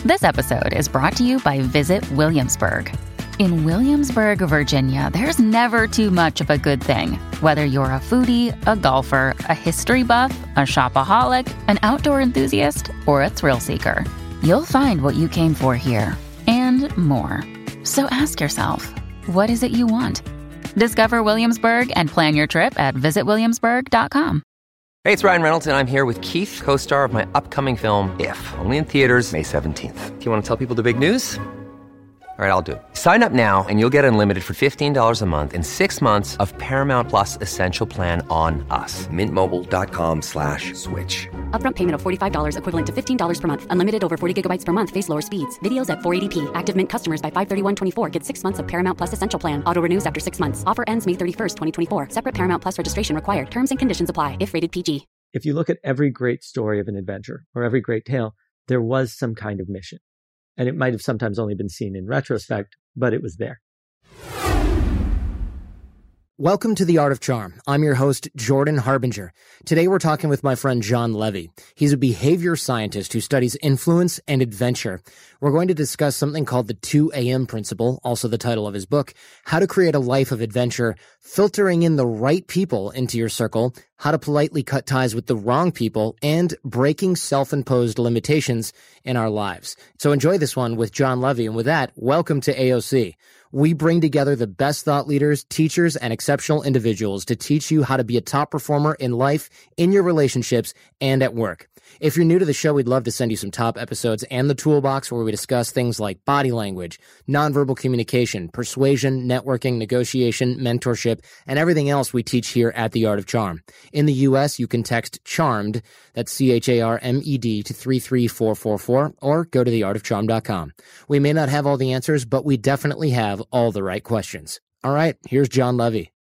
This episode is brought to you by Visit Williamsburg. In Williamsburg, Virginia, there's never too much of a good thing. Whether you're a foodie, a golfer, a history buff, a shopaholic, an outdoor enthusiast, or a thrill seeker, you'll find what you came for here and more. So ask yourself, what is it you want? Discover Williamsburg and plan your trip at visitwilliamsburg.com. Hey, it's Ryan Reynolds, and I'm here with Keith, co-star of my upcoming film, If, only in theaters May 17th. Do you want to tell people the big news? All right, I'll do it. Sign up now and you'll get unlimited for $15 a month and 6 months of Paramount Plus Essential Plan on us. MintMobile.com/switch. Upfront payment of $45 equivalent to $15 per month. Unlimited over 40 gigabytes per month. Face lower speeds. Videos at 480p. Active Mint customers by 531.24 get 6 months of Paramount Plus Essential Plan. Auto renews after 6 months. Offer ends May 31st, 2024. Separate Paramount Plus registration required. Terms and conditions apply if rated PG. If you look at every great story of an adventure or every great tale, there was some kind of mission. And it might have sometimes only been seen in retrospect, but it was there. Welcome to The Art of Charm. I'm your host, Jordan Harbinger. Today we're talking with my friend John Levy. He's a behavior scientist who studies influence and adventure. We're going to discuss something called the 2 a.m. principle, also the title of his book, how to create a life of adventure, filtering in the right people into your circle, how to politely cut ties with the wrong people, and breaking self-imposed limitations in our lives. So enjoy this one with John Levy. And with that, welcome to AOC. We bring together the best thought leaders, teachers, and exceptional individuals to teach you how to be a top performer in life, in your relationships, and at work. If you're new to the show, we'd love to send you some top episodes and the toolbox where we discuss things like body language, nonverbal communication, persuasion, networking, negotiation, mentorship, and everything else we teach here at The Art of Charm. In the U.S., you can text CHARMED, that's CHARMED, to 33444, or go to theartofcharm.com. We may not have all the answers, but we definitely have all the right questions. All right, here's John Levy.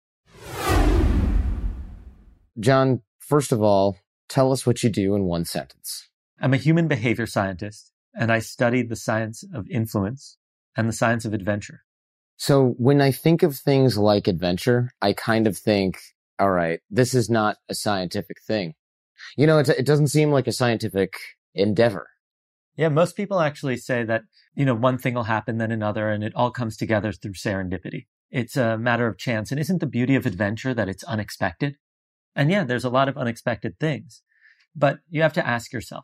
John, first of all, tell us what you do in one sentence. I'm a human behavior scientist, and I study the science of influence and the science of adventure. So when I think of things like adventure, I kind of think, all right, this is not a scientific thing. You know, it doesn't seem like a scientific endeavor. Yeah, most people actually say that, one thing will happen, then another, and it all comes together through serendipity. It's a matter of chance. And isn't the beauty of adventure that it's unexpected? And yeah, there's a lot of unexpected things. But you have to ask yourself,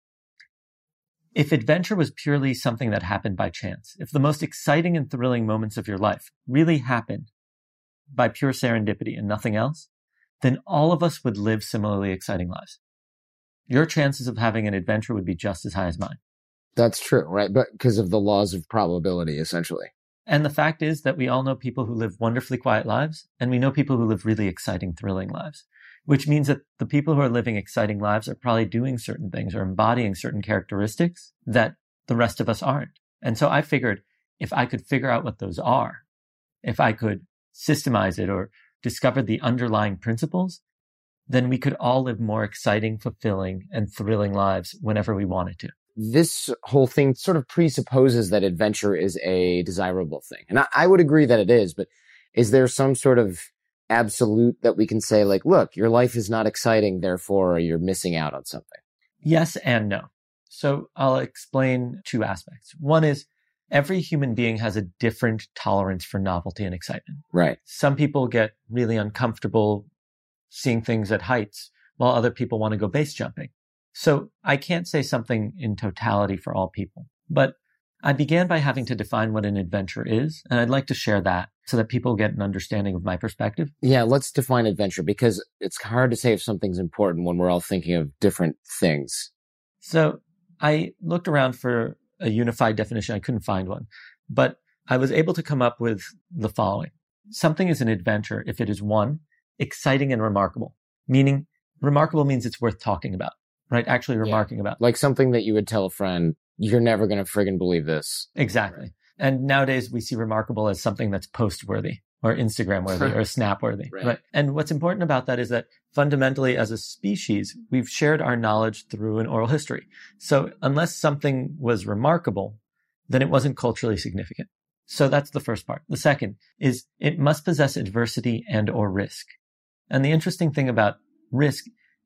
if adventure was purely something that happened by chance, if the most exciting and thrilling moments of your life really happened by pure serendipity and nothing else, then all of us would live similarly exciting lives. Your chances of having an adventure would be just as high as mine. That's true, right? But because of the laws of probability, essentially. And the fact is that we all know people who live wonderfully quiet lives, and we know people who live really exciting, thrilling lives, which means that the people who are living exciting lives are probably doing certain things or embodying certain characteristics that the rest of us aren't. And so I figured if I could figure out what those are, if I could systemize it or discover the underlying principles, then we could all live more exciting, fulfilling, and thrilling lives whenever we wanted to. This whole thing sort of presupposes that adventure is a desirable thing. And I would agree that it is, but is there some sort of absolute that we can say, like, look, your life is not exciting, therefore you're missing out on something? Yes and no. So I'll explain two aspects. One is every human being has a different tolerance for novelty and excitement. Right. Some people get really uncomfortable seeing things at heights, while other people want to go base jumping. So I can't say something in totality for all people, but I began by having to define what an adventure is, and I'd like to share that so that people get an understanding of my perspective. Yeah, let's define adventure, because it's hard to say if something's important when we're all thinking of different things. So I looked around for a unified definition. I couldn't find one, but I was able to come up with the following. Something is an adventure if it is, one, exciting and remarkable, meaning remarkable means it's worth talking about, right? Actually remarking about. Like something that you would tell a friend, you're never going to friggin' believe this. Exactly. And nowadays we see remarkable as something that's post-worthy or Instagram-worthy or Snap-worthy. Right. And what's important about that is that fundamentally as a species, we've shared our knowledge through an oral history. So unless something was remarkable, then it wasn't culturally significant. So that's the first part. The second is it must possess adversity and or risk. And the interesting thing about risk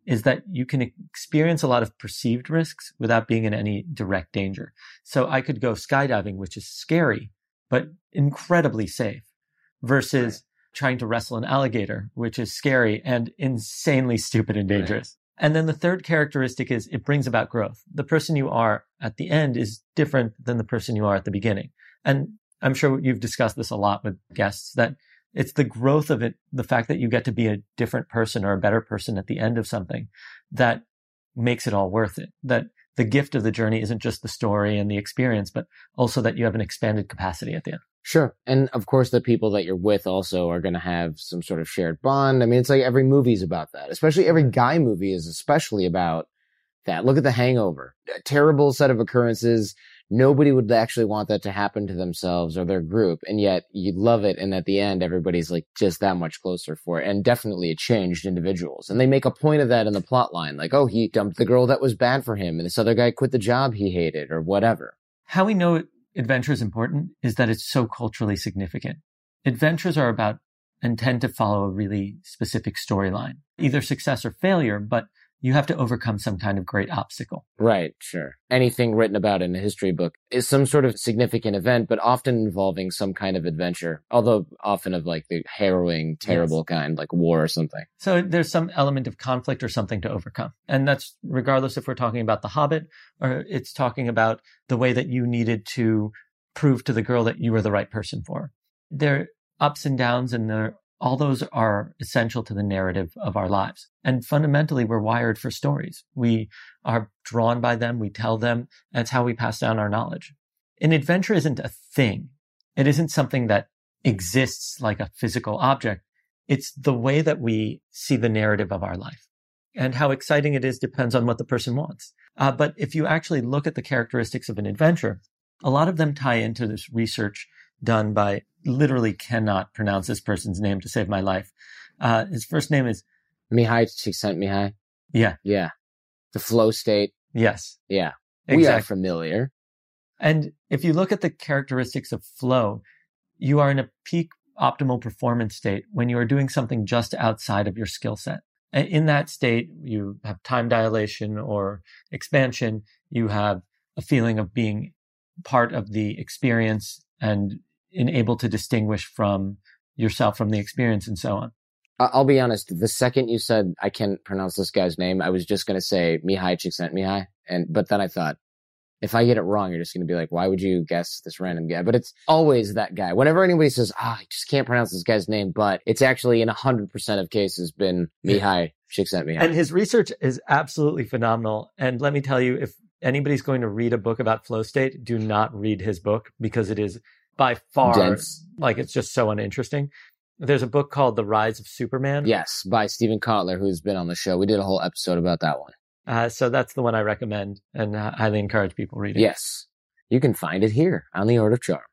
is that you can experience a lot of perceived risks without being in any direct danger. So I could go skydiving, which is scary, but incredibly safe, versus trying to wrestle an alligator, which is scary and insanely stupid and dangerous. Right. And then the third characteristic is it brings about growth. The person you are at the end is different than the person you are at the beginning. And I'm sure you've discussed this a lot with guests, that it's the growth of it, the fact that you get to be a different person or a better person at the end of something, that makes it all worth it. That the gift of the journey isn't just the story and the experience, but also that you have an expanded capacity at the end. Sure. And of course, the people that you're with also are going to have some sort of shared bond. I mean, it's like every movie's about that, especially every guy movie is especially about that. Look at The Hangover. A terrible set of occurrences. Nobody would actually want that to happen to themselves or their group. And yet you love it. And at the end, everybody's like just that much closer for it. And definitely it changed individuals. And they make a point of that in the plot line. Like, oh, he dumped the girl that was bad for him. And this other guy quit the job he hated or whatever. How we know adventure is important is that it's so culturally significant. Adventures are about and tend to follow a really specific storyline, either success or failure, but you have to overcome some kind of great obstacle. Right, sure. Anything written about in a history book is some sort of significant event, but often involving some kind of adventure, although often of like the harrowing, terrible kind, like war or something. So there's some element of conflict or something to overcome. And that's regardless if we're talking about The Hobbit or it's talking about the way that you needed to prove to the girl that you were the right person for her. There are ups and downs, and all those are essential to the narrative of our lives. And fundamentally, we're wired for stories. We are drawn by them. We tell them. That's how we pass down our knowledge. An adventure isn't a thing. It isn't something that exists like a physical object. It's the way that we see the narrative of our life. And how exciting it is depends on what the person wants. But if you actually look at the characteristics of an adventure, a lot of them tie into this research done by, literally cannot pronounce this person's name to save my life. His first name is Mihai Csikszentmihalyi. Yeah. Yeah. The flow state. Yes. Yeah. Exactly. We are familiar. And if you look at the characteristics of flow, you are in a peak optimal performance state when you are doing something just outside of your skill set. In that state, you have time dilation or expansion. You have a feeling of being part of the experience and able to distinguish from yourself from the experience and so on. I'll be honest. The second you said, I can't pronounce this guy's name, I was just going to say Mihai Csikszentmihalyi. But then I thought, if I get it wrong, you're just going to be like, why would you guess this random guy? But it's always that guy. Whenever anybody says, I just can't pronounce this guy's name, but it's actually in 100% of cases been Mihai Csikszentmihalyi. And his research is absolutely phenomenal. And let me tell you, if anybody's going to read a book about flow state, do not read his book because it is by far, dense. Like, it's just so uninteresting. There's a book called The Rise of Superman. Yes, by Stephen Kotler, who's been on the show. We did a whole episode about that one. So that's the one I recommend and highly encourage people reading. Yes. You can find it here on The Art of Charm.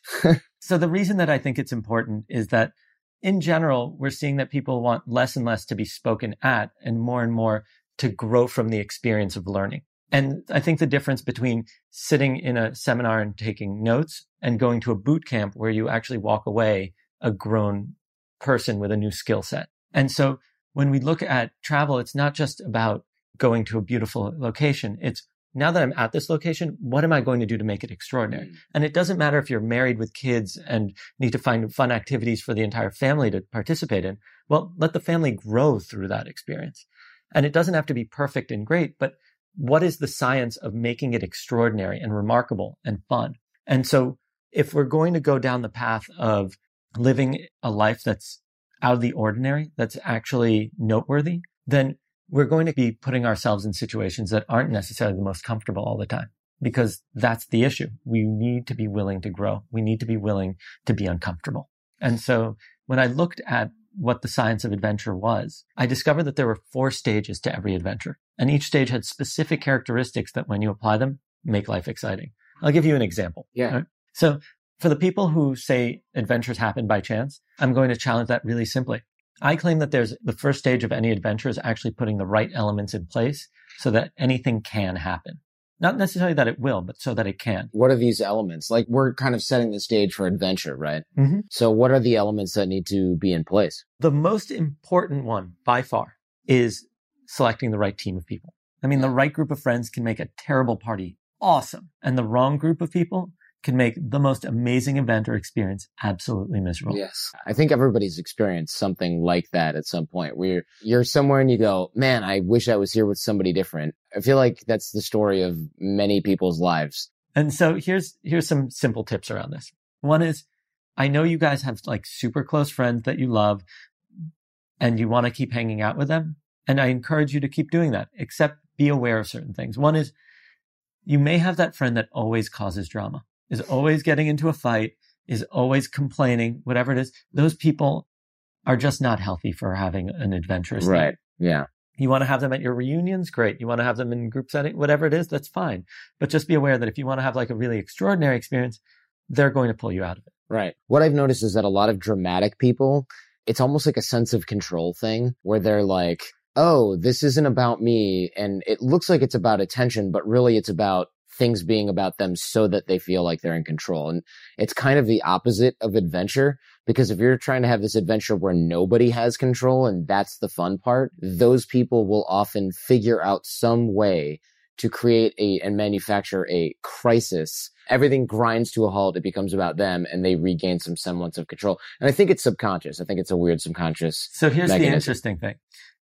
So the reason that I think it's important is that in general, we're seeing that people want less and less to be spoken at and more to grow from the experience of learning. And I think the difference between sitting in a seminar and taking notes and going to a boot camp where you actually walk away a grown person with a new skill set. And so when we look at travel, it's not just about going to a beautiful location. It's, now that I'm at this location, what am I going to do to make it extraordinary? And it doesn't matter if you're married with kids and need to find fun activities for the entire family to participate in. Well, let the family grow through that experience. And it doesn't have to be perfect and great, but what is the science of making it extraordinary and remarkable and fun? And so if we're going to go down the path of living a life that's out of the ordinary, that's actually noteworthy, then we're going to be putting ourselves in situations that aren't necessarily the most comfortable all the time, because that's the issue. We need to be willing to grow. We need to be willing to be uncomfortable. And so when I looked at what the science of adventure was, I discovered that there were 4 stages to every adventure. And each stage had specific characteristics that when you apply them, make life exciting. I'll give you an example. Yeah. Right? So for the people who say adventures happen by chance, I'm going to challenge that really simply. I claim that the first stage of any adventure is actually putting the right elements in place so that anything can happen. Not necessarily that it will, but so that it can. What are these elements? Like, we're kind of setting the stage for adventure, right? Mm-hmm. So what are the elements that need to be in place? The most important one by far is selecting the right team of people. I mean, the right group of friends can make a terrible party awesome, and the wrong group of people can make the most amazing event or experience absolutely miserable. Yes. I think everybody's experienced something like that at some point where you're somewhere and you go, man, I wish I was here with somebody different. I feel like that's the story of many people's lives. And so here's some simple tips around this. One is, I know you guys have like super close friends that you love and you want to keep hanging out with them. And I encourage you to keep doing that, except be aware of certain things. One is, you may have that friend that always causes drama, is always getting into a fight, is always complaining, whatever it is. Those people are just not healthy for having an adventurous Right. night. Yeah. You want to have them at your reunions? Great. You want to have them in group setting? Whatever it is, that's fine. But just be aware that if you want to have like a really extraordinary experience, they're going to pull you out of it. Right. What I've noticed is that a lot of dramatic people, it's almost like a sense of control thing where they're like, oh, this isn't about me. And it looks like it's about attention, but really it's about things being about them so that they feel like they're in control. And it's kind of the opposite of adventure, because if you're trying to have this adventure where nobody has control and that's the fun part, those people will often figure out some way to create and manufacture a crisis. Everything grinds to a halt. It becomes about them and they regain some semblance of control. And I think it's subconscious. I think it's a weird subconscious So here's mechanism. the interesting thing.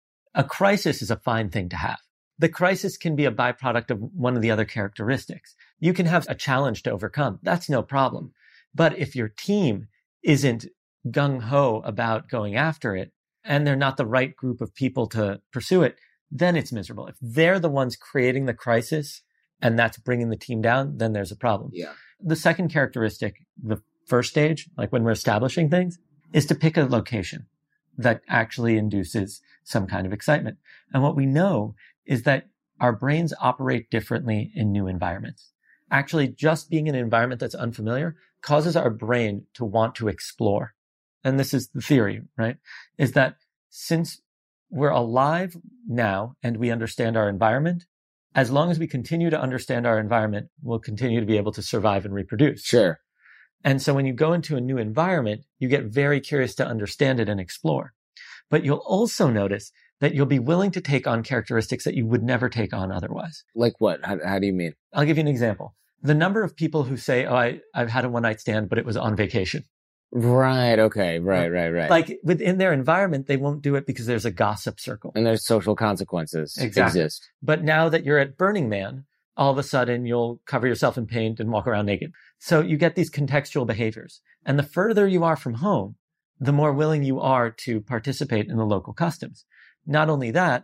A crisis is a fine thing to have. The crisis can be a byproduct of one of the other characteristics. You can have a challenge to overcome. That's no problem. But if your team isn't gung-ho about going after it, and they're not the right group of people to pursue it, then it's miserable. If they're the ones creating the crisis and that's bringing the team down, then there's a problem. Yeah. The second characteristic, the first stage, like when we're establishing things, is to pick a location that actually induces some kind of excitement. And what we know is that our brains operate differently in new environments. Actually, just being in an environment that's unfamiliar causes our brain to want to explore. And this is the theory, right? Is that since we're alive now and we understand our environment, as long as we continue to understand our environment, we'll continue to be able to survive and reproduce. Sure. And so when you go into a new environment, you get very curious to understand it and explore. But you'll also notice that you'll be willing to take on characteristics that you would never take on otherwise. Like what? How do you mean? I'll give you an example. The number of people who say, oh, I've had a one-night stand, but it was on vacation. Right. Okay. Right. Like within their environment, they won't do it because there's a gossip circle. And there's social consequences exist. But now that you're at Burning Man, all of a sudden you'll cover yourself in paint and walk around naked. So you get these contextual behaviors. And the further you are from home, the more willing you are to participate in the local customs. Not only that,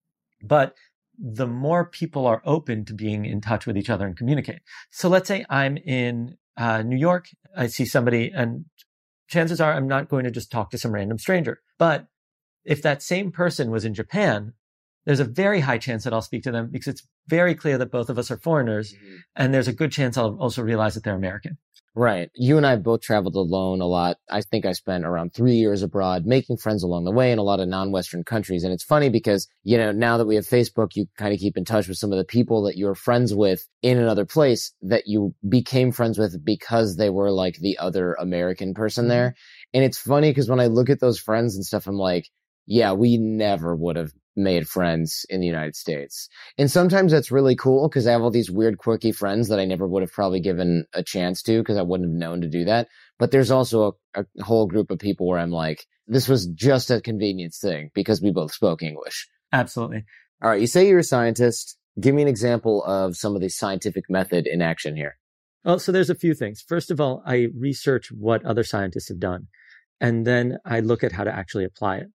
but the more people are open to being in touch with each other and communicate. So let's say I'm in New York, I see somebody, and chances are I'm not going to just talk to some random stranger. But if that same person was in Japan, there's a very high chance that I'll speak to them because it's very clear that both of us are foreigners. Mm-hmm. And there's a good chance I'll also realize that they're American. Right. You and I both traveled alone a lot. I think I spent around 3 years abroad making friends along the way in a lot of non-Western countries. And it's funny because, you know, now that we have Facebook, you kind of keep in touch with some of the people that you're friends with in another place that you became friends with because they were like the other American person there. And it's funny because when I look at those friends and stuff, I'm like, yeah, we never would have made friends in the United States. And sometimes that's really cool because I have all these weird, quirky friends that I never would have probably given a chance to because I wouldn't have known to do that. But there's also a whole group of people where I'm like, this was just a convenience thing because we both spoke English. Absolutely. All right. You say you're a scientist. Give me an example of some of the scientific method in action here. Well, so there's a few things. First of all, I research what other scientists have done, and then I look at how to actually apply it.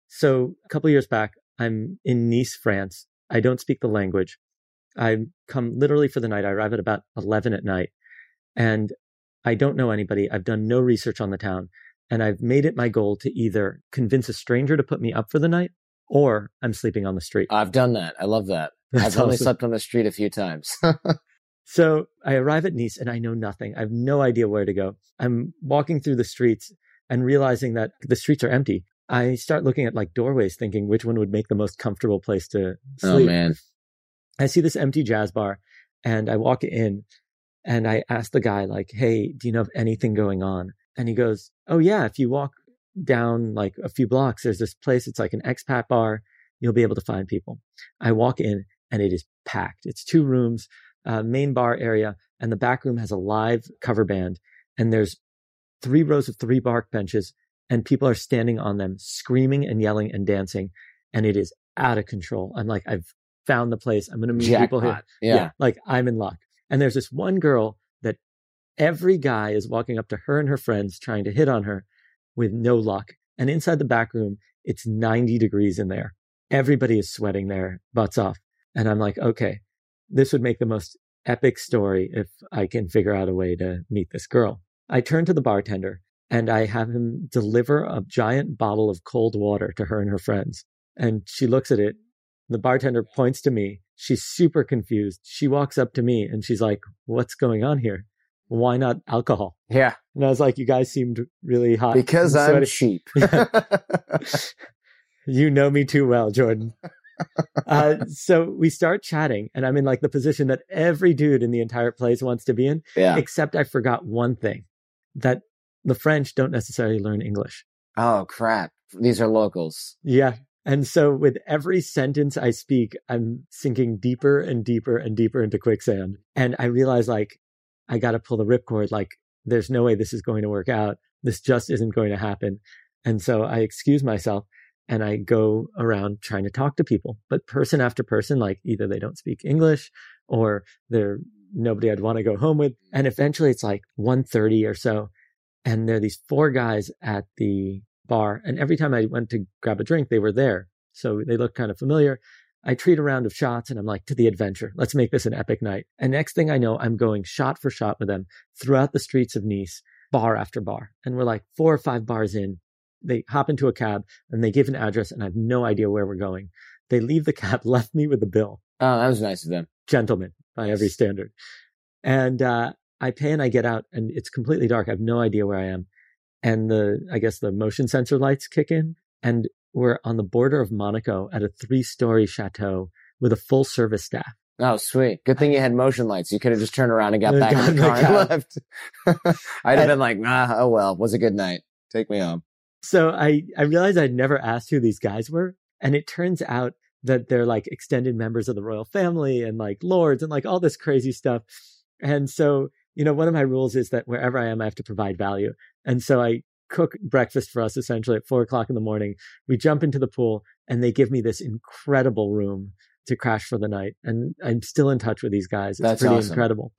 So a couple of years back, I'm in Nice, France. I don't speak the language. I come literally for the night. I arrive at about 11 at night and I don't know anybody. I've done no research on the town and I've made it my goal to either convince a stranger to put me up for the night or I'm sleeping on the street. I've done that. I love that. I've only slept on the street a few times. So I arrive at Nice and I know nothing. I have no idea where to go. I'm walking through the streets and realizing that the streets are empty. I start looking at like doorways thinking which one would make the most comfortable place to sleep. Oh, man. I see this empty jazz bar and I walk in and I ask the guy like, hey, do you know of anything going on? And he goes, oh yeah, if you walk down like a few blocks, there's this place. It's like an expat bar. you'll be able to find people. I walk in and it is packed. It's 2 rooms, main bar area, and the back room has a live cover band. And there's 3 rows of 3 bark benches, and people are standing on them, screaming and yelling and dancing. And it is out of control. I'm like, I've found the place. I'm going to meet people here. Yeah. Like I'm in luck. And there's this one girl that every guy is walking up to her and her friends trying to hit on her with no luck. And inside the back room, it's 90 degrees in there. Everybody is sweating their butts off. And I'm like, okay, this would make the most epic story if I can figure out a way to meet this girl. I turn to the bartender and I have him deliver a giant bottle of cold water to her and her friends. And she looks at it. The bartender points to me. She's super confused. She walks up to me and she's like, what's going on here? Why not alcohol? Yeah. And I was like, you guys seemed really hot. Because I'm cheap. You know me too well, Jordan. So we start chatting and I'm in like the position that every dude in the entire place wants to be in. Yeah. Except I forgot one thing, that the French don't necessarily learn English. Oh, crap. These are locals. Yeah. And so with every sentence I speak, I'm sinking deeper and deeper and deeper into quicksand. And I realize like, I got to pull the ripcord. Like, there's no way this is going to work out. This just isn't going to happen. And so I excuse myself and I go around trying to talk to people. But person after person, like either they don't speak English or they're nobody I'd want to go home with. And eventually it's like 1:30 or so. And there are these 4 guys at the bar. And every time I went to grab a drink, they were there. So they looked kind of familiar. I treat a round of shots and I'm like, to the adventure. Let's make this an epic night. And next thing I know, I'm going shot for shot with them throughout the streets of Nice, bar after bar. And we're like 4 or 5 bars in. They hop into a cab and they give an address and I have no idea where we're going. They leave the cab, left me with the bill. Oh, that was nice of them. Gentlemen by every standard. And I pay and I get out and it's completely dark. I have no idea where I am. And I guess the motion sensor lights kick in and we're on the border of Monaco at a 3-story chateau with a full service staff. Oh, sweet. Good thing you had motion lights. You could have just turned around and got back in the car and left. I'd have been like, oh well, it was a good night. Take me home. So I realized I'd never asked who these guys were. And it turns out that they're like extended members of the royal family and like lords and like all this crazy stuff. And so, one of my rules is that wherever I am, I have to provide value. And so I cook breakfast for us essentially at 4:00 in the morning. We jump into the pool and they give me this incredible room to crash for the night. And I'm still in touch with these guys. It's pretty awesome. Incredible.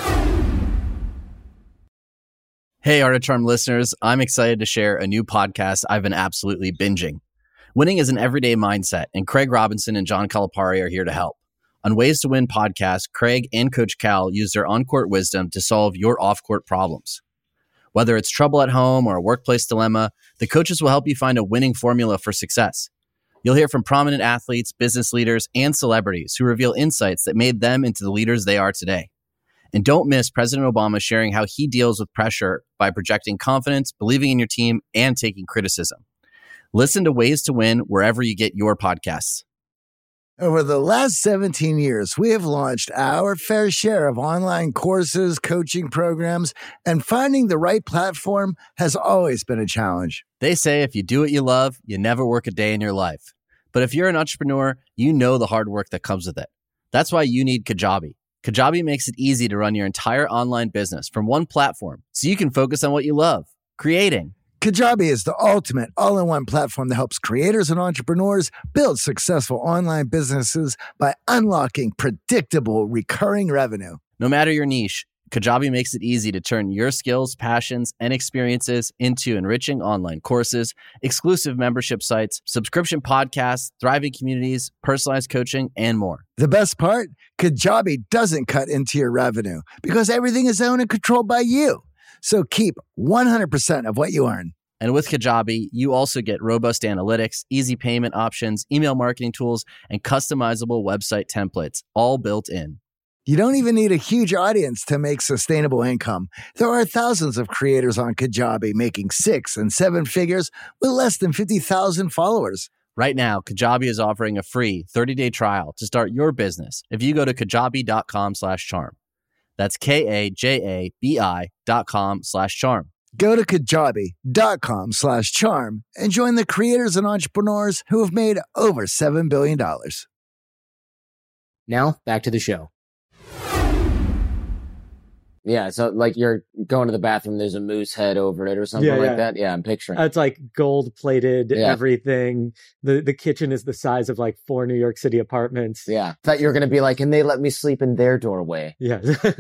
Hey, Art of Charm listeners, I'm excited to share a new podcast I've been absolutely binging. Winning is an everyday mindset, and Craig Robinson and John Calipari are here to help. On Ways to Win podcast, Craig and Coach Cal use their on-court wisdom to solve your off-court problems. Whether it's trouble at home or a workplace dilemma, the coaches will help you find a winning formula for success. You'll hear from prominent athletes, business leaders, and celebrities who reveal insights that made them into the leaders they are today. And don't miss President Obama sharing how he deals with pressure by projecting confidence, believing in your team, and taking criticism. Listen to Ways to Win wherever you get your podcasts. Over the last 17 years, we have launched our fair share of online courses, coaching programs, and finding the right platform has always been a challenge. They say if you do what you love, you never work a day in your life. But if you're an entrepreneur, you know the hard work that comes with it. That's why you need Kajabi. Kajabi makes it easy to run your entire online business from one platform so you can focus on what you love, creating. Kajabi is the ultimate all-in-one platform that helps creators and entrepreneurs build successful online businesses by unlocking predictable, recurring revenue. No matter your niche, Kajabi makes it easy to turn your skills, passions, and experiences into enriching online courses, exclusive membership sites, subscription podcasts, thriving communities, personalized coaching, and more. The best part? Kajabi doesn't cut into your revenue because everything is owned and controlled by you. So keep 100% of what you earn. And with Kajabi, you also get robust analytics, easy payment options, email marketing tools, and customizable website templates, all built in. You don't even need a huge audience to make sustainable income. There are thousands of creators on Kajabi making 6 and 7 figures with less than 50,000 followers. Right now, Kajabi is offering a free 30-day trial to start your business if you go to kajabi.com/charm. That's KAJABI.com/charm. Go to kajabi.com/charm and join the creators and entrepreneurs who have made over $7 billion. Now, back to the show. Yeah, so like you're going to the bathroom, there's a moose head over it or something like that. Yeah, I'm picturing. It's like gold-plated everything. The kitchen is the size of like 4 New York City apartments. Yeah. Thought you were going to be like, and they let me sleep in their doorway. Yeah.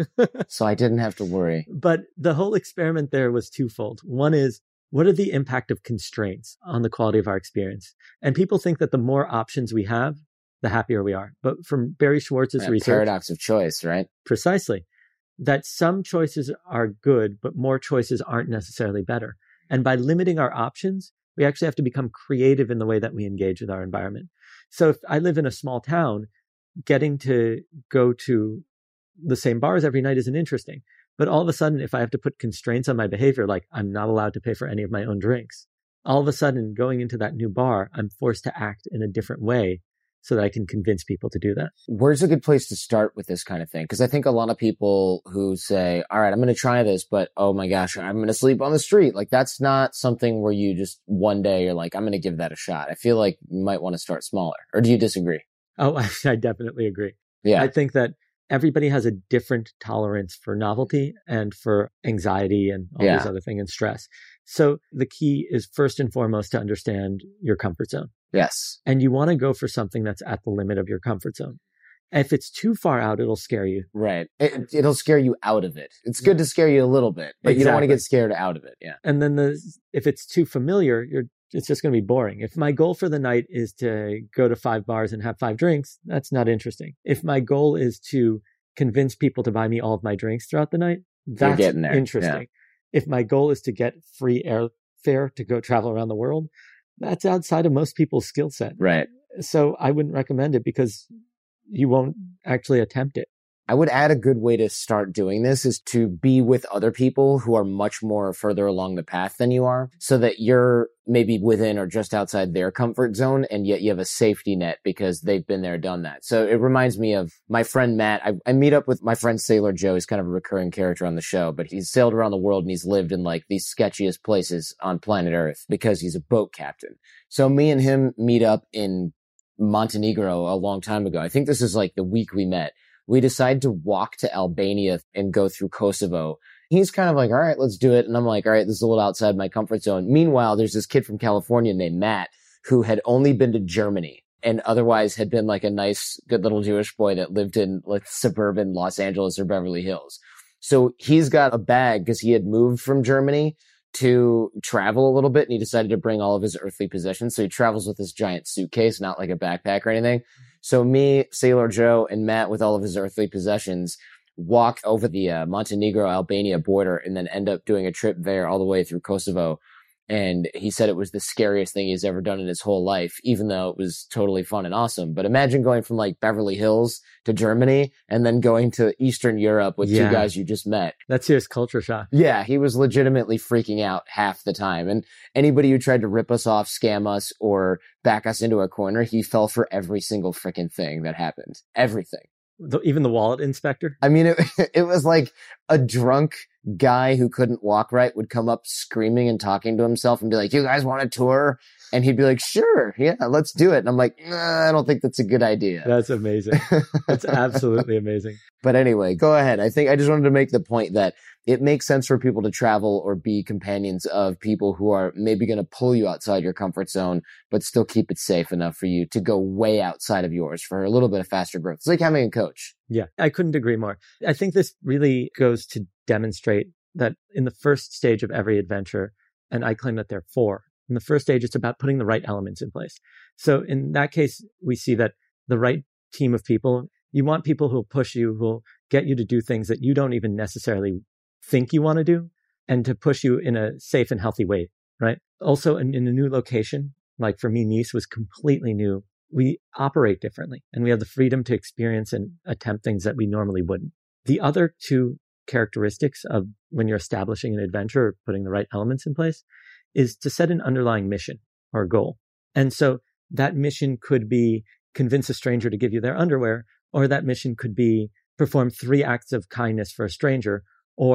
So I didn't have to worry. But the whole experiment there was twofold. One is, what are the impact of constraints on the quality of our experience? And people think that the more options we have, the happier we are. But from Barry Schwartz's research... Paradox of choice, right? Precisely. That some choices are good, but more choices aren't necessarily better. And by limiting our options, we actually have to become creative in the way that we engage with our environment. So if I live in a small town, getting to go to the same bars every night isn't interesting. But all of a sudden, if I have to put constraints on my behavior, like I'm not allowed to pay for any of my own drinks, all of a sudden going into that new bar, I'm forced to act in a different way so that I can convince people to do that. Where's a good place to start with this kind of thing? Because I think a lot of people who say, all right, I'm going to try this, but oh my gosh, I'm going to sleep on the street. Like that's not something where you just one day you're like, I'm going to give that a shot. I feel like you might want to start smaller. Or do you disagree? Oh, I definitely agree. Yeah. I think that everybody has a different tolerance for novelty and for anxiety and all these other things and stress. So the key is first and foremost to understand your comfort zone. Yes. And you want to go for something that's at the limit of your comfort zone. If it's too far out, it'll scare you. Right. It'll scare you out of it. It's good to scare you a little bit, but you don't want to get scared out of it. Yeah. And then if it's too familiar, it's just going to be boring. If my goal for the night is to go to 5 bars and have 5 drinks, that's not interesting. If my goal is to convince people to buy me all of my drinks throughout the night, that's interesting. Yeah. If my goal is to get free airfare to go travel around the world, that's outside of most people's skill set. Right. So I wouldn't recommend it because you won't actually attempt it. I would add a good way to start doing this is to be with other people who are much more further along the path than you are, so that you're maybe within or just outside their comfort zone, and yet you have a safety net because they've been there, done that. So it reminds me of my friend Matt. I meet up with my friend Sailor Joe. He's kind of a recurring character on the show, but he's sailed around the world and he's lived in like these sketchiest places on planet Earth because he's a boat captain. So me and him meet up in Montenegro a long time ago. I think this is like the week we met. We decide to walk to Albania and go through Kosovo. He's kind of like, all right, let's do it. And I'm like, all right, this is a little outside my comfort zone. Meanwhile, there's this kid from California named Matt who had only been to Germany and otherwise had been like a nice, good little Jewish boy that lived in like suburban Los Angeles or Beverly Hills. So he's got a bag because he had moved from Germany to travel a little bit and he decided to bring all of his earthly possessions. So he travels with this giant suitcase, not like a backpack or anything. So me, Sailor Joe, and Matt with all of his earthly possessions walk over the Montenegro-Albania border and then end up doing a trip there all the way through Kosovo. And he said it was the scariest thing he's ever done in his whole life, even though it was totally fun and awesome. But imagine going from like Beverly Hills to Germany and then going to Eastern Europe with 2 guys you just met. That's serious culture shock. Yeah, he was legitimately freaking out half the time. And anybody who tried to rip us off, scam us, or back us into a corner, he fell for every single freaking thing that happened. Everything. Even the wallet inspector? I mean, it was like a drunk guy who couldn't walk right would come up screaming and talking to himself and be like, you guys want a tour? And he'd be like, sure, yeah, let's do it. And I'm like, nah, I don't think that's a good idea. That's amazing. That's absolutely amazing. But anyway, go ahead. I just wanted to make the point that it makes sense for people to travel or be companions of people who are maybe going to pull you outside your comfort zone, but still keep it safe enough for you to go way outside of yours for a little bit of faster growth. It's like having a coach. Yeah, I couldn't agree more. I think this really goes to demonstrate that in the first stage of every adventure, and I claim that there are 4. In the first stage, it's about putting the right elements in place. So in that case, we see that the right team of people, you want people who will push you, who will get you to do things that you don't even necessarily think you want to do, and to push you in a safe and healthy way, right? Also, in a new location, like for me, Nice was completely new. We operate differently, and we have the freedom to experience and attempt things that we normally wouldn't. The other 2 characteristics of when you're establishing an adventure or putting the right elements in place is to set an underlying mission or goal. And so that mission could be convince a stranger to give you their underwear, or that mission could be perform 3 acts of kindness for a stranger, or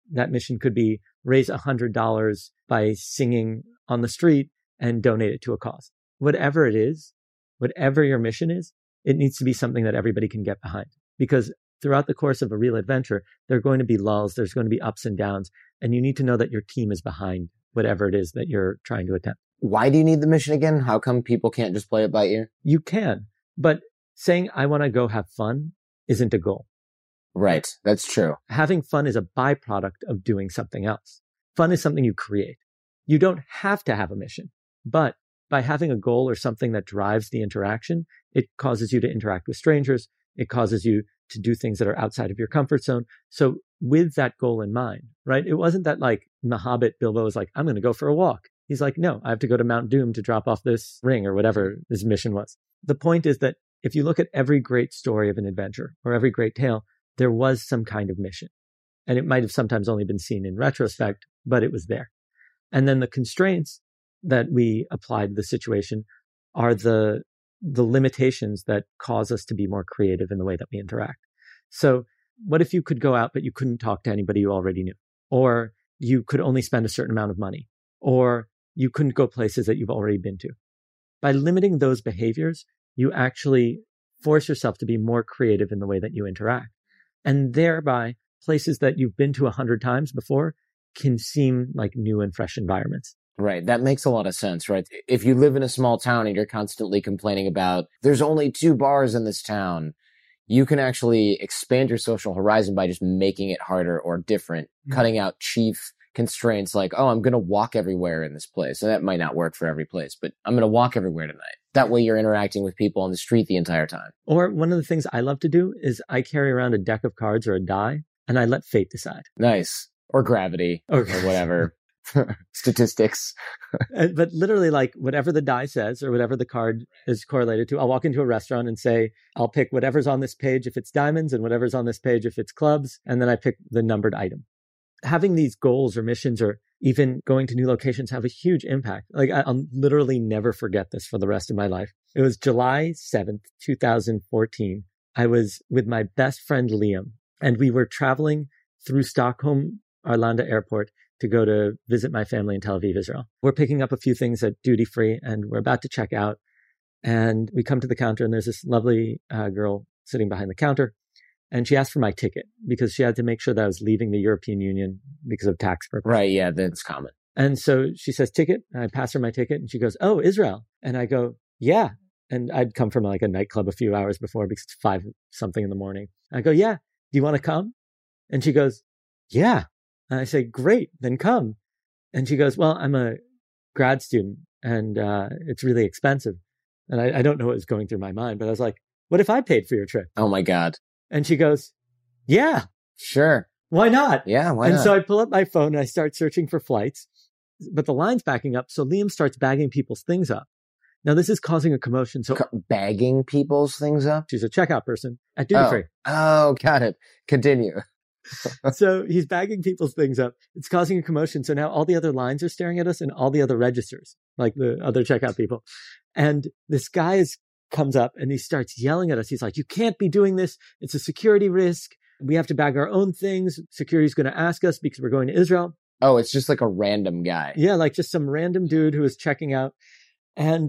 That mission could be raise $100 by singing on the street and donate it to a cause. Whatever it is, whatever your mission is, it needs to be something that everybody can get behind. Because throughout the course of a real adventure, there are going to be lulls, there's going to be ups and downs, and you need to know that your team is behind whatever it is that you're trying to attempt. Why do you need the mission again? How come people can't just play it by ear? You can, but saying, I want to go have fun isn't a goal. Right. That's true. Having fun is a byproduct of doing something else. Fun is something you create. You don't have to have a mission, but by having a goal or something that drives the interaction, it causes you to interact with strangers. It causes you to do things that are outside of your comfort zone. So with that goal in mind, right? It wasn't that like in The Hobbit, Bilbo was like, I'm going to go for a walk. He's like, no, I have to go to Mount Doom to drop off this ring or whatever his mission was. The point is that if you look at every great story of an adventure or every great tale, there was some kind of mission. And it might have sometimes only been seen in retrospect, but it was there. And then the constraints that we applied to the situation are the limitations that cause us to be more creative in the way that we interact. So what if you could go out, but you couldn't talk to anybody you already knew? Or you could only spend a certain amount of money? Or you couldn't go places that you've already been to? By limiting those behaviors, you actually force yourself to be more creative in the way that you interact. And thereby, places that you've been to 100 times before can seem like new and fresh environments. Right. That makes a lot of sense, right? If you live in a small town and you're constantly complaining about there's only 2 bars in this town, you can actually expand your social horizon by just making it harder or different, cutting out chief constraints like, oh, I'm going to walk everywhere in this place. And that might not work for every place, but I'm going to walk everywhere tonight. That way you're interacting with people on the street the entire time. Or one of the things I love to do is I carry around a deck of cards or a die, and I let fate decide. Nice. Or gravity or whatever. Statistics. But literally, like, whatever the die says or whatever the card is correlated to, I'll walk into a restaurant and say, I'll pick whatever's on this page if it's diamonds and whatever's on this page if it's clubs. And then I pick the numbered item. Having these goals or missions or even going to new locations have a huge impact. Like, I'll literally never forget this for the rest of my life. It was July 7th, 2014. I was with my best friend, Liam, and we were traveling through Stockholm Arlanda Airport to go to visit my family in Tel Aviv, Israel. We're picking up a few things at duty free and we're about to check out. And we come to the counter and there's this lovely girl sitting behind the counter. And she asked for my ticket because she had to make sure that I was leaving the European Union because of tax purposes. Right. Yeah, that's common. And so she says, ticket. And I pass her my ticket and she goes, oh, Israel. And I go, yeah. And I'd come from like a nightclub a few hours before because it's 5 something in the morning. I go, yeah. Do you want to come? And she goes, yeah. And I say, great, then come. And she goes, well, I'm a grad student and it's really expensive. And I don't know what was going through my mind, but I was like, what if I paid for your trip? Oh my God. And she goes, yeah. Sure. Why not? Yeah, why not? And so I pull up my phone and I start searching for flights, but the line's backing up. So Liam starts bagging people's things up. Now this is causing a commotion. So bagging people's things up? She's a checkout person at duty free. Oh, got it. Continue. So he's bagging people's things up. It's causing a commotion. So now all the other lines are staring at us and all the other registers, like the other checkout people. And this guy comes up and he starts yelling at us. He's like, you can't be doing this. It's a security risk. We have to bag our own things. Security's going to ask us because we're going to Israel. Oh, it's just like a random guy. Yeah, like just some random dude who is checking out. And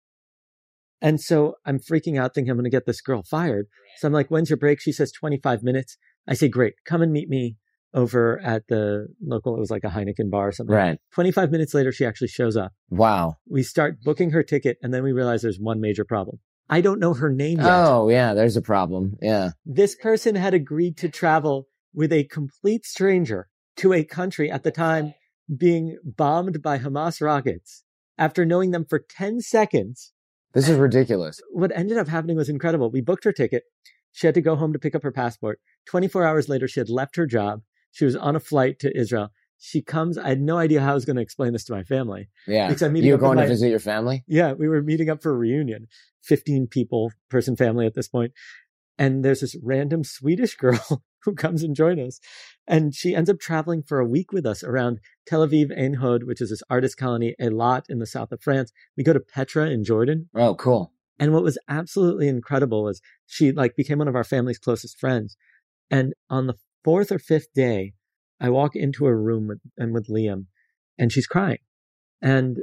so I'm freaking out thinking I'm going to get this girl fired. So I'm like, when's your break? She says 25 minutes. I say, great, come and meet me over at the local, it was like a Heineken bar or something. Right. 25 minutes later, she actually shows up. Wow. We start booking her ticket and then we realize there's one major problem. I don't know her name yet. Oh, yeah, there's a problem. Yeah. This person had agreed to travel with a complete stranger to a country at the time being bombed by Hamas rockets after knowing them for 10 seconds. This is ridiculous. What ended up happening was incredible. We booked her ticket. She had to go home to pick up her passport. 24 hours later, she had left her job. She was on a flight to Israel. She comes. I had no idea how I was going to explain this to my family. Yeah. You were going to visit your family? Yeah. We were meeting up for a reunion. 15 person family at this point. And there's this random Swedish girl who comes and joins us. And she ends up traveling for a week with us around Tel Aviv, Ein Hod, which is this artist colony, Eilat in the south of France. We go to Petra in Jordan. Oh, cool. And what was absolutely incredible was she became one of our family's closest friends. And on the 4th or 5th day, I walk into a room with Liam, and she's crying. And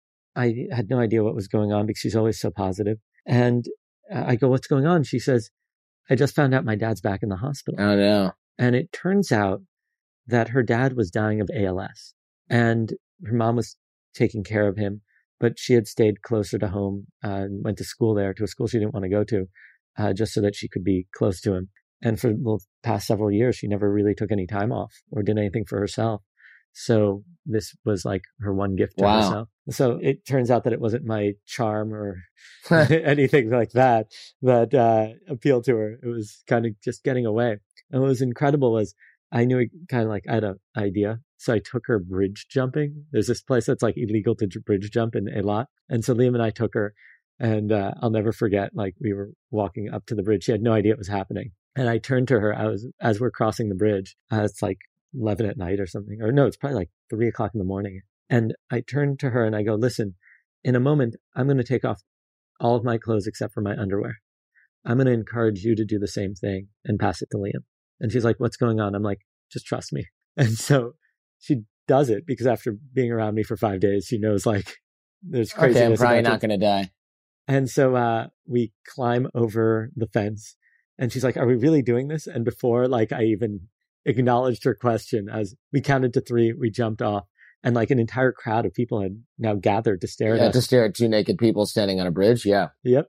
I had no idea what was going on because she's always so positive. And I go, what's going on? She says, I just found out my dad's back in the hospital. Oh, no. And it turns out that her dad was dying of ALS. And her mom was taking care of him, but she had stayed closer to home and went to school there, to a school she didn't want to go to, just so that she could be close to him. And for the past several years, she never really took any time off or did anything for herself. So this was like her one gift to herself. So it turns out that it wasn't my charm or anything like that appealed to her. It was kind of just getting away. And what was incredible was I knew kind of like I had an idea. So I took her bridge jumping. There's this place that's like illegal to bridge jump in Eilat. And so Liam and I took her, and I'll never forget, like we were walking up to the bridge. She had no idea it was happening. And I turned to her as we're crossing the bridge. It's like 11 at night or something. Or no, it's probably like 3 o'clock in the morning. And I turned to her and I go, listen, in a moment, I'm going to take off all of my clothes except for my underwear. I'm going to encourage you to do the same thing and pass it to Liam. And she's like, what's going on? I'm like, just trust me. And so she does it because after being around me for 5 days, she knows like there's craziness. Okay, I'm probably not going to die. And so we climb over the fence and she's like, are we really doing this? And before like I even acknowledged her question, as we counted to 3, we jumped off, and like an entire crowd of people had now gathered to stare at us. To stare at 2 naked people standing on a bridge. Yeah. Yep.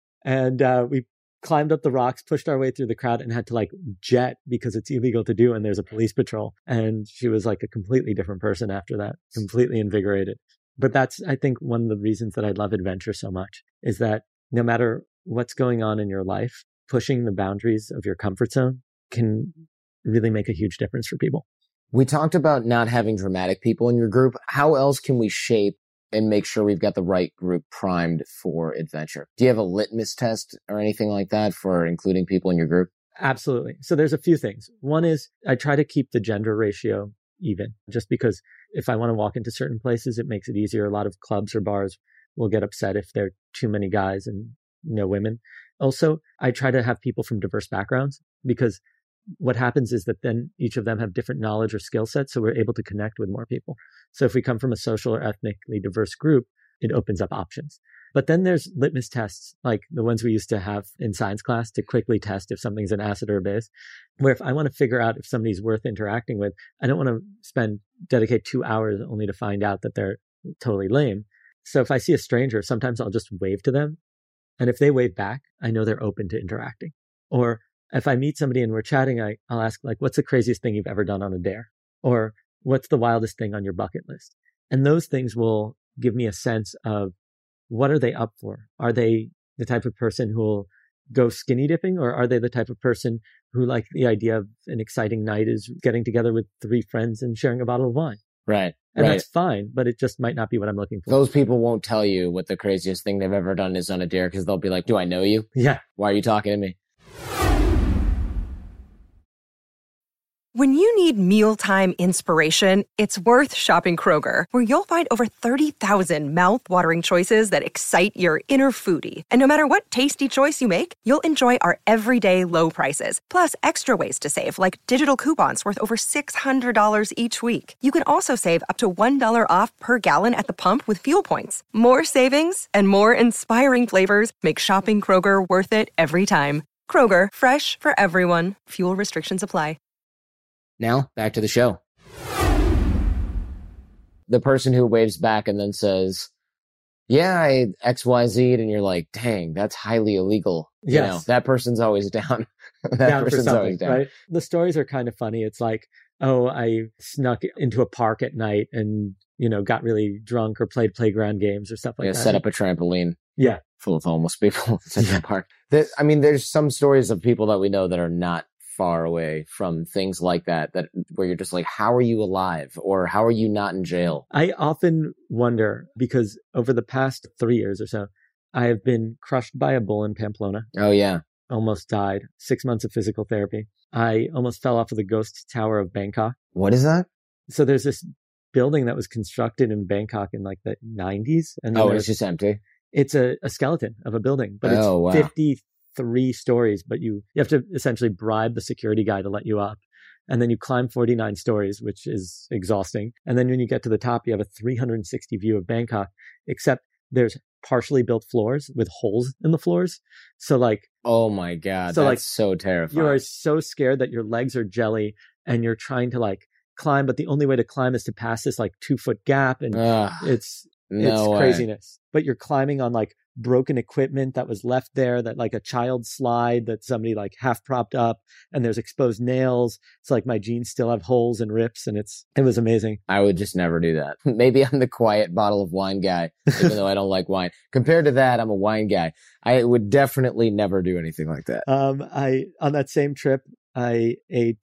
And we climbed up the rocks, pushed our way through the crowd, and had to like jet because it's illegal to do and there's a police patrol. And she was like a completely different person after that, completely invigorated. But that's, I think, one of the reasons that I love adventure so much is that no matter what's going on in your life, pushing the boundaries of your comfort zone can really make a huge difference for people. We talked about not having dramatic people in your group. How else can we shape and make sure we've got the right group primed for adventure? Do you have a litmus test or anything like that for including people in your group? Absolutely. So there's a few things. One is I try to keep the gender ratio even, just because if I want to walk into certain places, it makes it easier. A lot of clubs or bars will get upset if there are too many guys and no women. Also, I try to have people from diverse backgrounds, because what happens is that then each of them have different knowledge or skill sets, so we're able to connect with more people. So if we come from a social or ethnically diverse group, it opens up options. But then there's litmus tests, like the ones we used to have in science class to quickly test if something's an acid or a base, where if I want to figure out if somebody's worth interacting with, I don't want to dedicate 2 hours only to find out that they're totally lame. So if I see a stranger, sometimes I'll just wave to them. And if they wave back, I know they're open to interacting. Or if I meet somebody and we're chatting, I'll ask, like, what's the craziest thing you've ever done on a dare? Or what's the wildest thing on your bucket list? And those things will give me a sense of what are they up for? Are they the type of person who will go skinny dipping? Or are they the type of person who, like, the idea of an exciting night is getting together with 3 friends and sharing a bottle of wine? Right. And that's fine, but it just might not be what I'm looking for. Those people won't tell you what the craziest thing they've ever done is on a dare, because they'll be like, do I know you? Yeah. Why are you talking to me? When you need mealtime inspiration, it's worth shopping Kroger, where you'll find over 30,000 mouth-watering choices that excite your inner foodie. And no matter what tasty choice you make, you'll enjoy our everyday low prices, plus extra ways to save, like digital coupons worth over $600 each week. You can also save up to $1 off per gallon at the pump with fuel points. More savings and more inspiring flavors make shopping Kroger worth it every time. Kroger, fresh for everyone. Fuel restrictions apply. Now, back to the show. The person who waves back and then says, yeah, I XYZ'd, and you're like, dang, that's highly illegal. Yes. You know, that person's always down. Down person's always down. Right? The stories are kind of funny. It's like, oh, I snuck into a park at night and, got really drunk or played playground games or stuff like that. Set up a trampoline. Yeah. Full of homeless people in the park. There's some stories of people that we know that are not far away from things like that where you're just like, how are you alive? Or how are you not in jail? I often wonder, because over the past 3 years or so, I have been crushed by a bull in Pamplona. Oh, yeah. Almost died. 6 months of physical therapy. I almost fell off of the Ghost Tower of Bangkok. What is that? So there's this building that was constructed in Bangkok in like the 90s. And it's just empty? It's a skeleton of a building, but it's 53 stories, but you have to essentially bribe the security guy to let you up. And then you climb 49 stories, which is exhausting. And then when you get to the top, you have a 360 view of Bangkok, except there's partially built floors with holes in the floors. So like, oh my God, so that's like, so terrifying. You are so scared that your legs are jelly and you're trying to like climb, but the only way to climb is to pass this like 2-foot gap. And it's craziness. But you're climbing on like broken equipment that was left there, that like a child slide that somebody like half propped up, and there's exposed nails. It's like my jeans still have holes and rips, and it was amazing. I would just never do that. Maybe I'm the quiet bottle of wine guy, even though I don't like wine. Compared to that, I'm a wine guy. I would definitely never do anything like that. On that same trip, I ate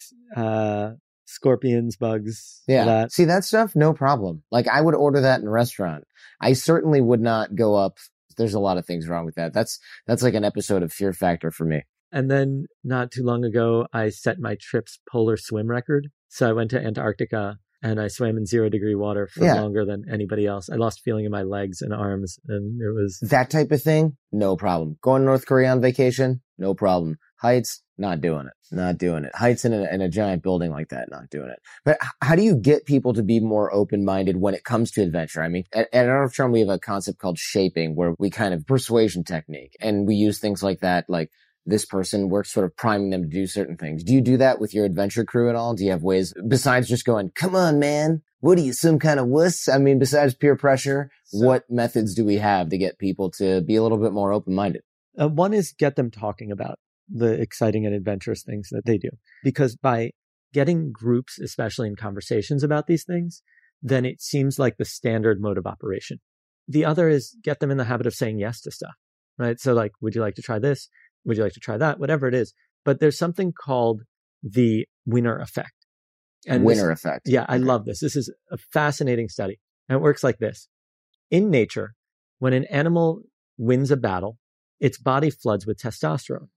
scorpions, bugs. Yeah. See, that stuff, no problem. Like I would order that in a restaurant. I certainly would not go up. There's a lot of things wrong with that. That's like an episode of Fear Factor for me. And then not too long ago, I set my trip's polar swim record. So I went to Antarctica and I swam in 0-degree water for longer than anybody else. I lost feeling in my legs and arms, and it was... That type of thing, no problem. Going to North Korea on vacation, no problem. Heights, not doing it. Not doing it. Heights in a giant building like that, not doing it. But how do you get people to be more open-minded when it comes to adventure? I mean, at Art of Charm, we have a concept called shaping, where we kind of persuasion technique, and we use things like that, like this person, we're sort of priming them to do certain things. Do you do that with your adventure crew at all? Do you have ways, besides just going, come on, man, what are you, some kind of wuss? I mean, besides peer pressure, what methods do we have to get people to be a little bit more open-minded? One is get them talking about the exciting and adventurous things that they do. Because by getting groups, especially in conversations about these things, then it seems like the standard mode of operation. The other is get them in the habit of saying yes to stuff, right? So like, would you like to try this? Would you like to try that? Whatever it is. But there's something called the winner effect. And winner effect. Yeah, I love this. This is a fascinating study. And it works like this. In nature, when an animal wins a battle, its body floods with testosterone.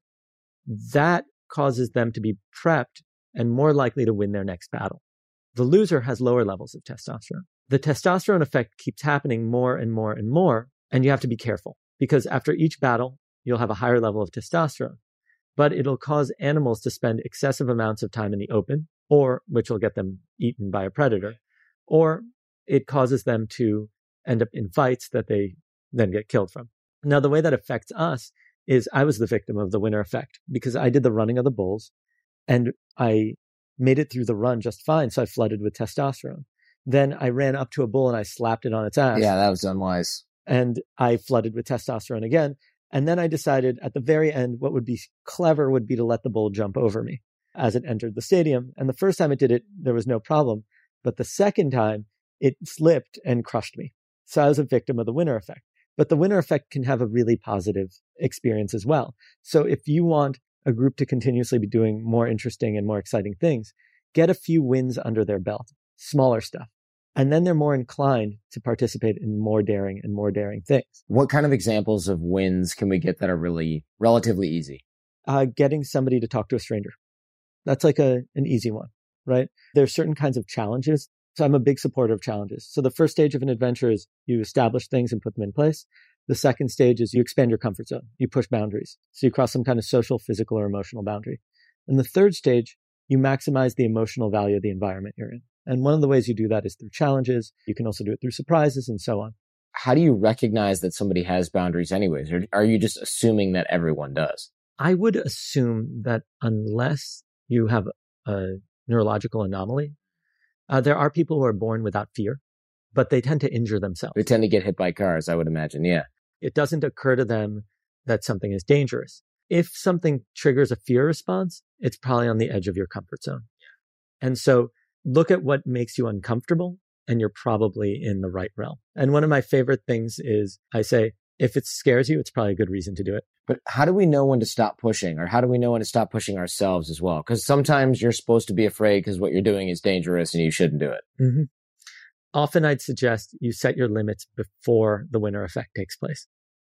That causes them to be prepped and more likely to win their next battle. The loser has lower levels of testosterone. The testosterone effect keeps happening more and more and more, and you have to be careful because after each battle, you'll have a higher level of testosterone. But it'll cause animals to spend excessive amounts of time in the open, or which will get them eaten by a predator, or it causes them to end up in fights that they then get killed from. Now, the way that affects us is I was the victim of the winner effect because I did the running of the bulls and I made it through the run just fine. So I flooded with testosterone. Then I ran up to a bull and I slapped it on its ass. Yeah, that was unwise. And I flooded with testosterone again. And then I decided at the very end, what would be clever would be to let the bull jump over me as it entered the stadium. And the first time it did it, there was no problem. But the second time it slipped and crushed me. So I was a victim of the winner effect. But the winner effect can have a really positive experience as well. So if you want a group to continuously be doing more interesting and more exciting things, get a few wins under their belt, smaller stuff. And then they're more inclined to participate in more daring things. What kind of examples of wins can we get that are really relatively easy? Getting somebody to talk to a stranger. That's like an easy one, right? There's certain kinds of challenges. So I'm a big supporter of challenges. So the first stage of an adventure is you establish things and put them in place. The second stage is you expand your comfort zone. You push boundaries. So you cross some kind of social, physical, or emotional boundary. And the third stage, you maximize the emotional value of the environment you're in. And one of the ways you do that is through challenges. You can also do it through surprises and so on. How do you recognize that somebody has boundaries anyways? Or are you just assuming that everyone does? I would assume that unless you have a neurological anomaly, there are people who are born without fear, but they tend to injure themselves. They tend to get hit by cars, I would imagine. Yeah. It doesn't occur to them that something is dangerous. If something triggers a fear response, it's probably on the edge of your comfort zone. And so look at what makes you uncomfortable, and you're probably in the right realm. And one of my favorite things is I say, if it scares you, it's probably a good reason to do it. But how do we know when to stop pushing? Or how do we know when to stop pushing ourselves as well? Because sometimes you're supposed to be afraid because what you're doing is dangerous and you shouldn't do it. Mm-hmm. Often I'd suggest you set your limits before the winner effect takes place.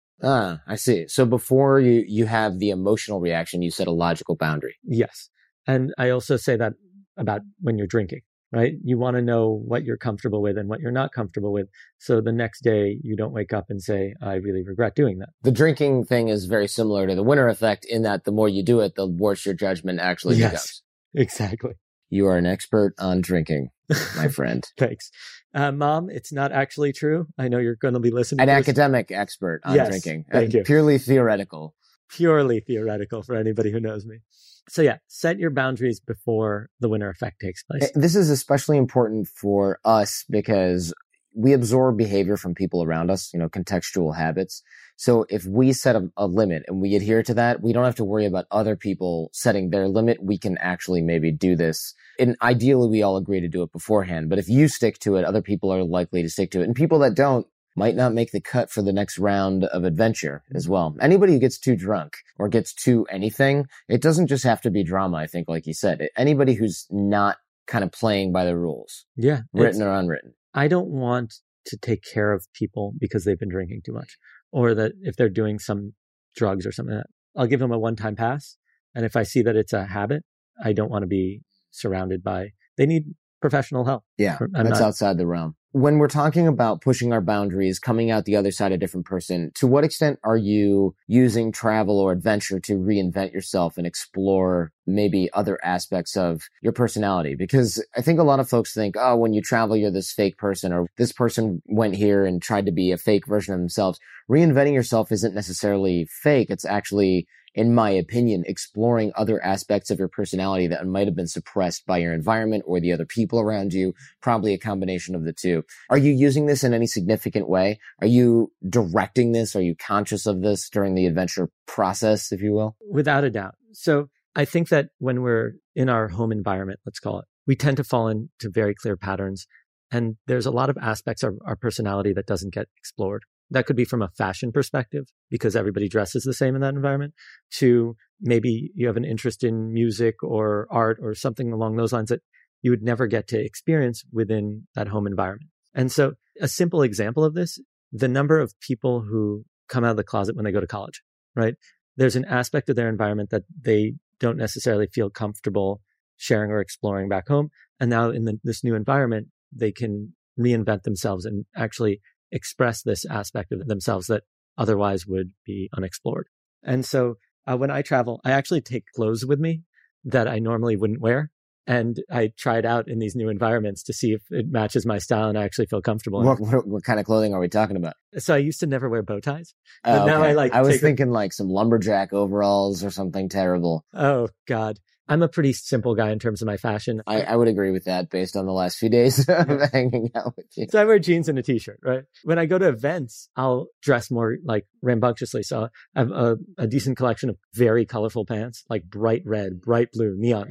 Ah, I see. So before you have the emotional reaction, you set a logical boundary. Yes. And I also say that about when you're drinking, right? You want to know what you're comfortable with and what you're not comfortable with. So the next day you don't wake up and say, I really regret doing that. The drinking thing is very similar to the winner effect in that the more you do it, the worse your judgment actually becomes. Exactly. You are an expert on drinking, my friend. Thanks. Mom, it's not actually true. I know you're going to be listening. An to this. academic expert on drinking. Thank you. Purely theoretical. Purely theoretical for anybody who knows me. So yeah, set your boundaries before the winner effect takes place. This is especially important for us because we absorb behavior from people around us, contextual habits. So if we set a limit and we adhere to that, we don't have to worry about other people setting their limit. We can actually maybe do this. And ideally, we all agree to do it beforehand. But if you stick to it, other people are likely to stick to it. And people that don't might not make the cut for the next round of adventure as well. Anybody who gets too drunk or gets too anything, it doesn't just have to be drama, I think, like you said. Anybody who's not kind of playing by the rules. Yeah. Written or unwritten. I don't want to take care of people because they've been drinking too much, or that if they're doing some drugs or something, I'll give them a one-time pass. And if I see that it's a habit, I don't want to be surrounded by, they need professional help. Yeah, that's outside the realm. When we're talking about pushing our boundaries, coming out the other side a different person, to what extent are you using travel or adventure to reinvent yourself and explore maybe other aspects of your personality? Because I think a lot of folks think, oh, when you travel, you're this fake person, or this person went here and tried to be a fake version of themselves. Reinventing yourself isn't necessarily fake. It's actually, in my opinion, exploring other aspects of your personality that might have been suppressed by your environment or the other people around you, probably a combination of the two. Are you using this in any significant way? Are you directing this? Are you conscious of this during the adventure process, if you will? Without a doubt. So I think that when we're in our home environment, let's call it, we tend to fall into very clear patterns. And there's a lot of aspects of our personality that doesn't get explored. That could be from a fashion perspective, because everybody dresses the same in that environment, to maybe you have an interest in music or art or something along those lines that you would never get to experience within that home environment. And so a simple example of this, the number of people who come out of the closet when they go to college, right? There's an aspect of their environment that they don't necessarily feel comfortable sharing or exploring back home. And now in this new environment, they can reinvent themselves and actually express this aspect of themselves that otherwise would be unexplored. And so when I travel, I actually take clothes with me that I normally wouldn't wear. And I try it out in these new environments to see if it matches my style and I actually feel comfortable. What kind of clothing are we talking about? So I used to never wear bow ties. But now I was thinking like some lumberjack overalls or something terrible. Oh, God. I'm a pretty simple guy in terms of my fashion. I would agree with that based on the last few days of hanging out with you. So I wear jeans and a t-shirt, right? When I go to events, I'll dress more like rambunctiously. So I have a decent collection of very colorful pants, like bright red, bright blue, neon,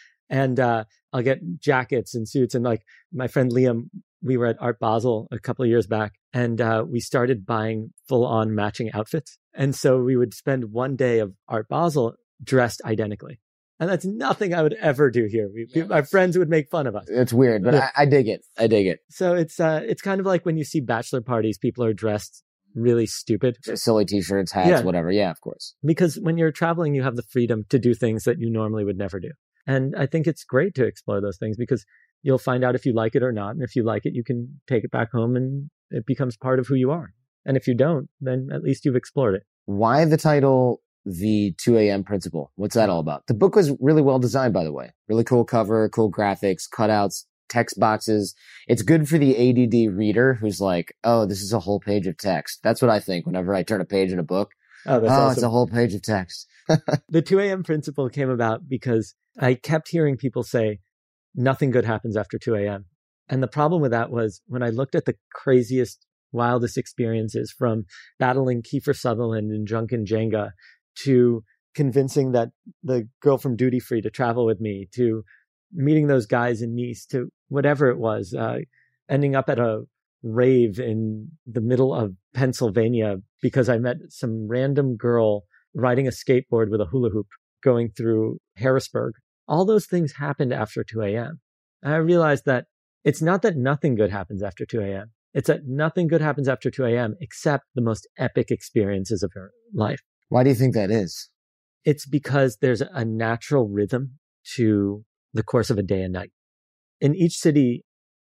and I'll get jackets and suits. And like my friend Liam, we were at Art Basel a couple of years back, and we started buying full-on matching outfits. And so we would spend one day of Art Basel dressed identically. And that's nothing I would ever do here. My friends would make fun of us. It's weird, but I dig it. I dig it. So it's kind of like when you see bachelor parties, people are dressed really stupid. Silly t-shirts, hats, whatever. Yeah, of course. Because when you're traveling, you have the freedom to do things that you normally would never do. And I think it's great to explore those things because you'll find out if you like it or not. And if you like it, you can take it back home and it becomes part of who you are. And if you don't, then at least you've explored it. Why the title, The 2 a.m. Principle? What's that all about? The book was really well designed, by the way. Really cool cover, cool graphics, cutouts, text boxes. It's good for the ADD reader who's like, oh, this is a whole page of text. That's what I think whenever I turn a page in a book. Oh, that's awesome. It's a whole page of text. The 2 a.m. Principle came about because I kept hearing people say, nothing good happens after 2 a.m. And the problem with that was when I looked at the craziest, wildest experiences, from battling Kiefer Sutherland in Drunken Jenga to convincing that the girl from Duty Free to travel with me, to meeting those guys in Nice, to whatever it was, ending up at a rave in the middle of Pennsylvania because I met some random girl riding a skateboard with a hula hoop going through Harrisburg. All those things happened after 2 a.m. And I realized that it's not that nothing good happens after 2 a.m. It's that nothing good happens after 2 a.m. except the most epic experiences of your life. Why do you think that is? It's because there's a natural rhythm to the course of a day and night. In each city,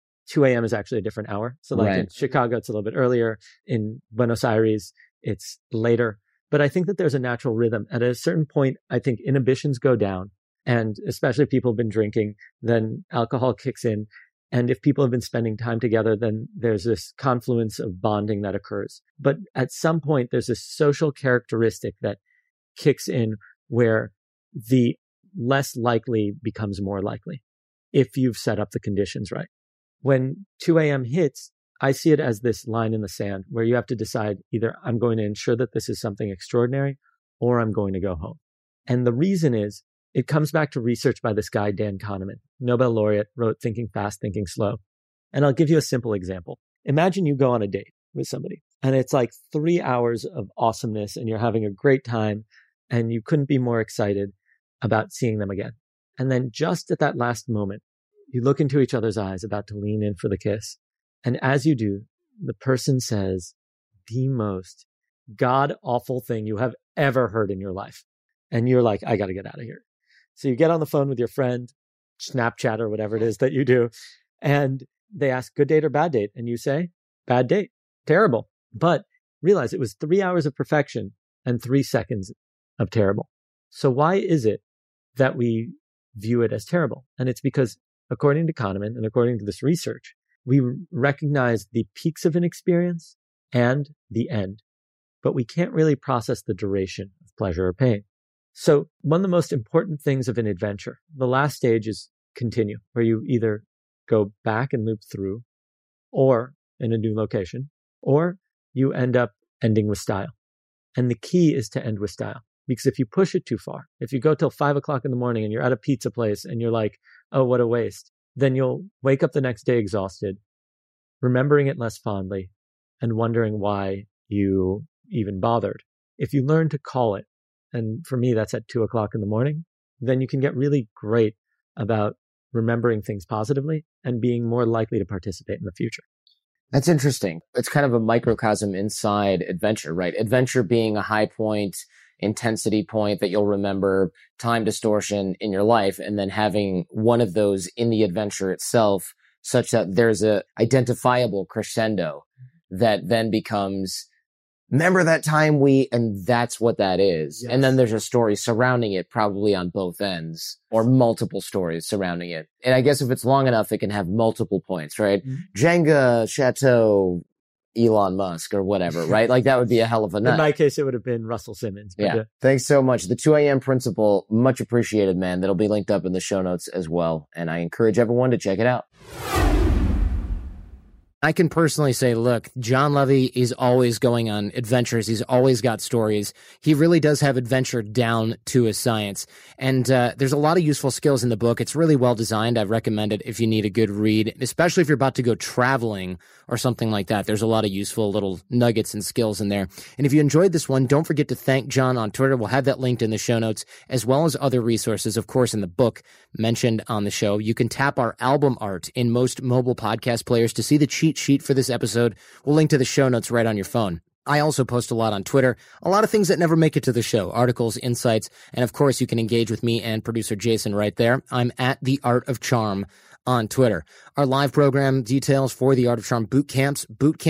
2 a.m. is actually a different hour. So like in Chicago, it's a little bit earlier. In Buenos Aires, it's later. But I think that there's a natural rhythm. At a certain point, I think inhibitions go down And especially if people have been drinking, then alcohol kicks in. And if people have been spending time together, then there's this confluence of bonding that occurs. But at some point, there's a social characteristic that kicks in where the less likely becomes more likely if you've set up the conditions right. When 2 a.m. hits, I see it as this line in the sand where you have to decide either I'm going to ensure that this is something extraordinary or I'm going to go home. And the reason is, it comes back to research by this guy, Dan Kahneman, Nobel laureate, wrote Thinking Fast, Thinking Slow. And I'll give you a simple example. Imagine you go on a date with somebody and it's like 3 hours of awesomeness and you're having a great time and you couldn't be more excited about seeing them again. And then just at that last moment, you look into each other's eyes, about to lean in for the kiss. And as you do, the person says the most god-awful thing you have ever heard in your life. And you're like, I got to get out of here. So you get on the phone with your friend, Snapchat or whatever it is that you do, and they ask, good date or bad date? And you say, bad date, terrible. But realize it was 3 hours of perfection and 3 seconds of terrible. So why is it that we view it as terrible? And it's because, according to Kahneman and according to this research, we recognize the peaks of an experience and the end, but we can't really process the duration of pleasure or pain. So one of the most important things of an adventure, the last stage is continue, where you either go back and loop through or in a new location, or you end up ending with style. And the key is to end with style, because if you push it too far, if you go till 5 o'clock in the morning and you're at a pizza place and you're like, oh, what a waste, then you'll wake up the next day exhausted, remembering it less fondly and wondering why you even bothered. If you learn to call it, and for me, that's at 2 o'clock in the morning, then you can get really great about remembering things positively and being more likely to participate in the future. That's interesting. It's kind of a microcosm inside adventure, right? Adventure being a high point, intensity point that you'll remember, time distortion in your life, and then having one of those in the adventure itself such that there's a identifiable crescendo that then becomes, remember that time and that's what that is. Yes. And then there's a story surrounding it, probably on both ends, or multiple stories surrounding it. And I guess if it's long enough, it can have multiple points, right? Mm-hmm. Jenga, Chateau, Elon Musk, or whatever, right? Like that would be a hell of a nut. In my case, it would have been Russell Simmons. Yeah. Thanks so much. The 2 a.m. principle, much appreciated, man. That'll be linked up in the show notes as well. And I encourage everyone to check it out. I can personally say, look, John Levy is always going on adventures. He's always got stories. He really does have adventure down to a science. And there's a lot of useful skills in the book. It's really well designed. I recommend it if you need a good read, especially if you're about to go traveling or something like that. There's a lot of useful little nuggets and skills in there. And if you enjoyed this one, don't forget to thank John on Twitter. We'll have that linked in the show notes, as well as other resources, of course, in the book mentioned on the show. You can tap our album art in most mobile podcast players to see the cheat sheet for this episode. We'll link to the show notes right on your phone. I also post a lot on Twitter, a lot of things that never make it to the show, articles, insights, and of course you can engage with me and producer Jason right there. I'm at The Art of Charm on Twitter. Our live program details for The Art of Charm boot camps,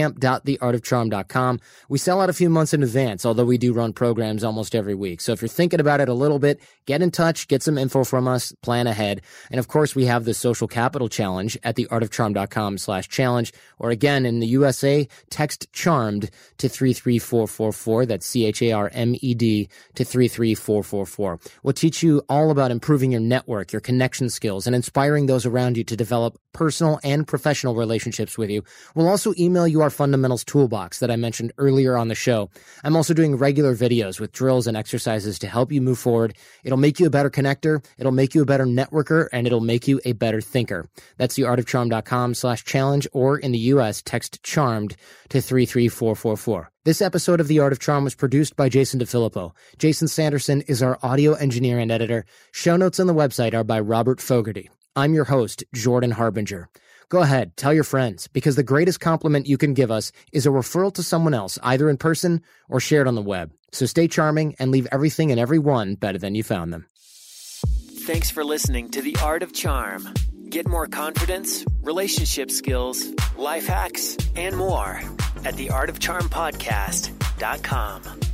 bootcamp.theartofcharm.com. We sell out a few months in advance, although we do run programs almost every week. So if you're thinking about it a little bit, get in touch, get some info from us, plan ahead. And of course, we have the Social Capital Challenge at theartofcharm.com/challenge. Or again, in the USA, text CHARMED to 33444. That's CHARMED to 33444. We'll teach you all about improving your network, your connection skills, and inspiring those around you to develop personal and professional relationships with you. We'll also email you our fundamentals toolbox that I mentioned earlier on the show. I'm also doing regular videos with drills and exercises to help you move forward. It'll make you a better connector, it'll make you a better networker, and it'll make you a better thinker. That's theartofcharm.com/challenge, or in the US, text CHARMED to 33444. This episode of The Art of Charm was produced by Jason DeFilippo. Jason Sanderson is our audio engineer and editor. Show notes on the website are by Robert Fogarty. I'm your host, Jordan Harbinger. Go ahead, tell your friends, because the greatest compliment you can give us is a referral to someone else, either in person or shared on the web. So stay charming and leave everything and everyone better than you found them. Thanks for listening to The Art of Charm. Get more confidence, relationship skills, life hacks, and more at theartofcharmpodcast.com.